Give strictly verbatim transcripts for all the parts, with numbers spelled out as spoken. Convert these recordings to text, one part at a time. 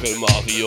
Onkel Mario.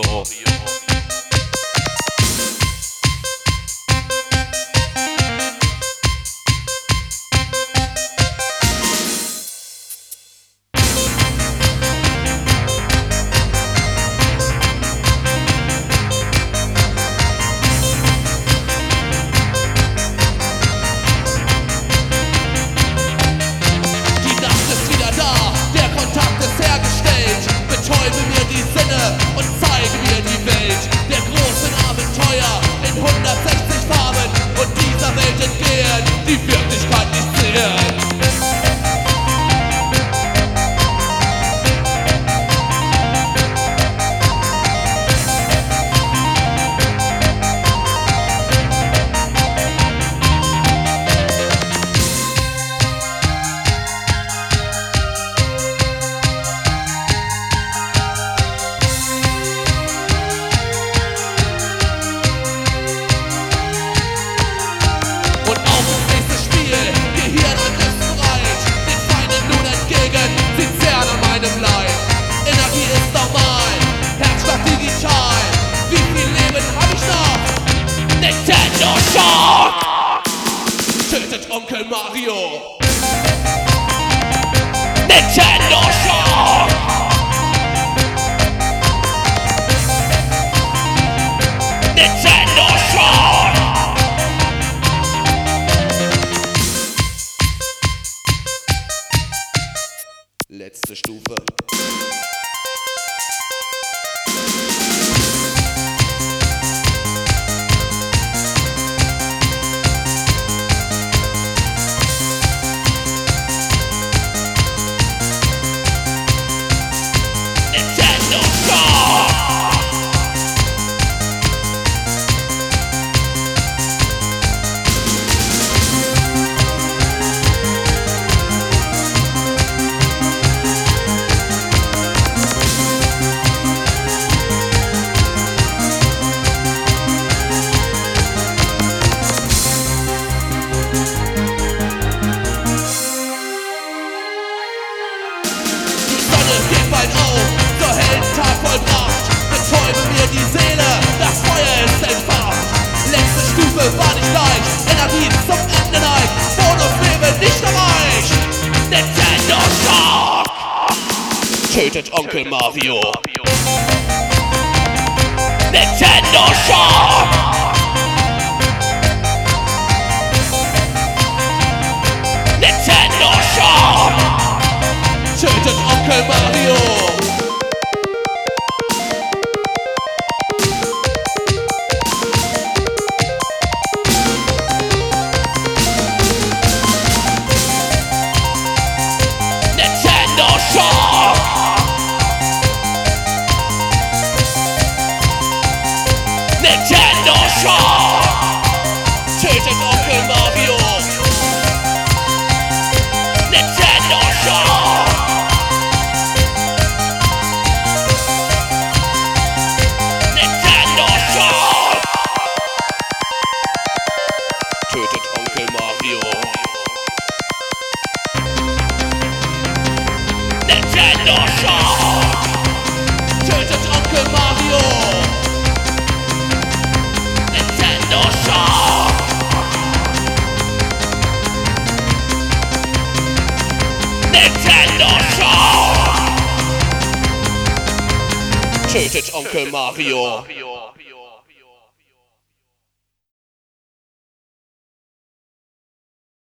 Betäube mir die Sinne und zeige mir die Welt der großen Abenteuer in hundertsechzig Farben und dieser Welt entgehen, die Wirklichkeit nicht sehen. Nintendo Shock! Tötet Onkel Mario! Nintendo Shock! Nintendo Shock! Letzte Stufe. Geht bald auf, zur Heldentat vollbracht. Betäube mir die Seele, das Feuer ist entfacht. Letzte Stufe war nicht leicht, Energie zum Ende neigt. Bonuslevel nicht erreicht. Nintendo Shock! Tötet Onkel Mario. Nintendo Shock! Nintendo Shock! Tötet Onkel Mario! Nintendo Shock! Nintendo Shock! Tötet Onkel Mario! Nintendo Shock! Nintendo Shock! Tötet Onkel Mario! Nintendo Shock! Tötet Onkel Mario! Nintendo Shock! Nintendo Shock! Tötet Onkel Mario!